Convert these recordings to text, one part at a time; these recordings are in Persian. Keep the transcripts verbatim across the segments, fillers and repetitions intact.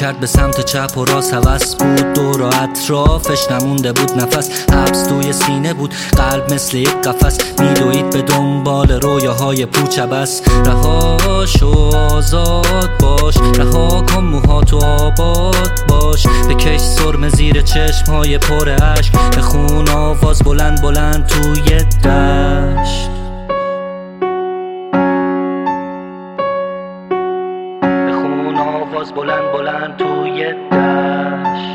میکرد به سمت چپ و راست، هوس بود دور و اطرافش نمونده بود نفس، حبس توی سینه بود قلب مثل یک قفس، میدوید به دنبال رویاهای پوچ بس. رهاش و آزاد باش، رها کن موهاتو آباد باش، بکش سرمه زیر چشمهای پر عشق، بخون آواز بلند بلند توی دشت. بخون آواز بلند بلند توی دشت.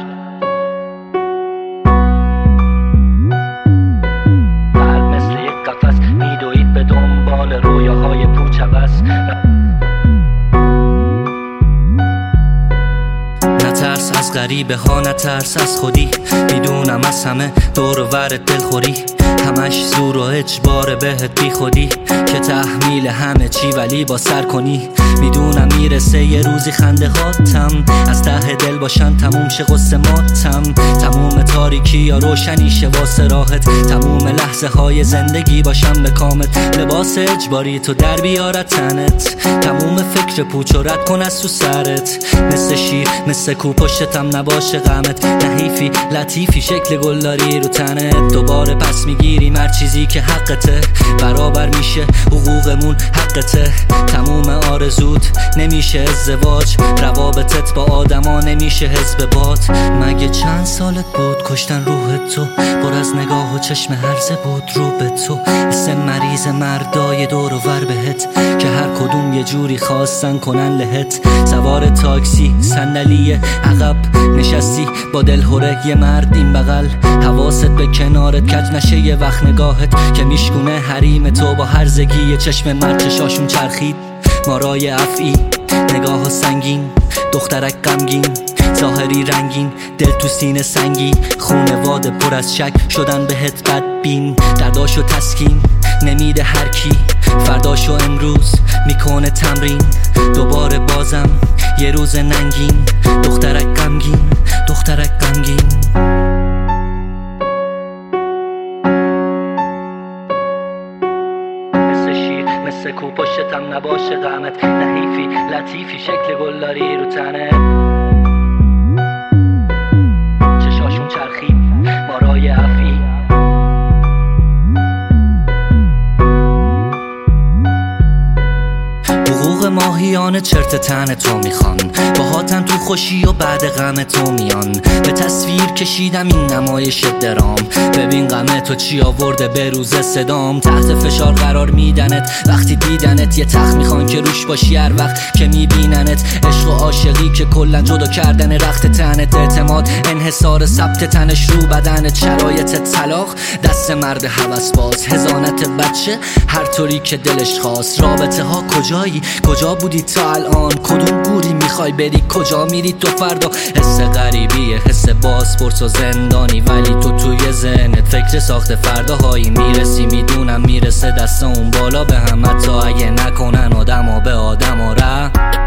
قلب مثل یک قفس میدوید به دنبال رویاهای پوچ بس. نترس از غریبه ها، نترس از خودی، میدونم از همه دور و ورت دلخوری، همش زور و اجبار بهت بی خودی که تحمیل همه چی ولی با سر کنی. میدونم میرسه یه روزی خنده هاتم از ته دل باشن، تموم شه قصه ماتم، تموم تاریکی یا روشنی شه واسه راحت، تموم لحظه های زندگی باشم به کامت، لباس اجباری تو در بیارت تنت، تموم فکر پوچ و رد کن از تو سرت، مثل شیر مثل کو پشتم نباشه غمت، نحیفی لطیفی شکل گلداری رو تنت، دوباره پس میگیریم هر چیزی که حقته، برابر میشه حقوقمون حقته، تموم آرزوت نمیشه ازدواج، روابطت با آدما نمیشه حزب باد. مگه چند سالت بود کشتن روح تو، پر از نگاه و چشم هرزه بود رو به تو، حس مریض مردای دور و ور بهت که هر کدوم یه جوری خواستن کنن لهت، سوار تاکسی صندلی عقب نشستی با دلهوره یه مرد این بغل، حواست به کنارت کج نشه یه وقت نگاهت که میشکونه حریم تو با هرزگی، یه چشم مرد چشاشون چرخید مارای افعی، نگاه ها سنگین، دخترک غمگین، ظاهری رنگین، دل تو سینه سنگی، خونواده پر از شک شدن بهت بدبین، درداشو تسکین نمیده هر کی، فرداشو امروز میکنه تمرین، دوباره بازم یه روز ننگین، دخترک غمگین، دخترک غمگین. مثل کو پشتم نباشه غمت، نحیفی لطیفی شکل گلداری رو تنه، چشاشون چرخید مارای افعی. حقوق ماهیانه چرت تن تو میخوان، باهاتن تو خوشی و بعد غم تو میان، به تصویر کشیدم این نمایش درام، ببین غم تو چی آورده به روز صدام، تحت فشار قرار میدنت وقتی دیدنت، یه تخت میخوان که روش باشی هر وقت که میبیننت، عشق و عاشقی که کلن جدا کردن رخت تنت، اعتماد انحصار ثبت تنش رو بدنت، شرایط طلاق دست مرد هوس باز، هزانت بچه هر طوری که دلش خواست، رابطه ها کجایی کجا بودی تا الان، کدوم گوری میخوای بری کجا میری تو فردا، حس غریبیه حس بازپرس و زندانی، ولی تو توی ذهنت فکر ساخت فرداهایی، میرسی میدونم میرسه دست اون بالا به هم، حتی اگه نکنن آدم ها به آدم ها.